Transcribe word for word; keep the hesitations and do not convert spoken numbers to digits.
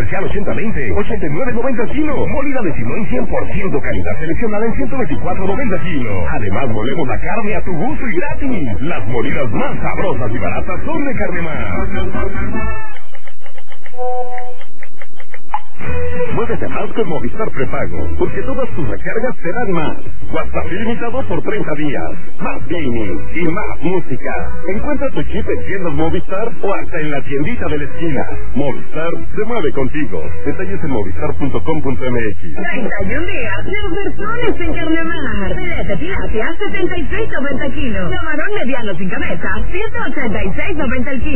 especial ochenta veinte, ochenta y nueve noventa el kilo. Molida de Simón cien por ciento calidad seleccionada en ciento veinticuatro noventa el kilo. Además, molemos la carne a tu gusto y gratis. Las molidas más sabrosas y baratas son de Carnemar. Muévete más con Movistar Prepago, porque todas tus recargas serán más. WhatsApp ilimitado por treinta días, más gaming y más música. Encuentra tu chip en tiendas Movistar o hasta en la tiendita de la esquina. Movistar se mueve contigo. Detalles en movistar punto com punto m x. treinta y un días de ofertones en Carnemar. Filete tilapia, setenta y seis noventa kilos. Camarón mediano sin cabeza, ciento ochenta y seis noventa el kilo.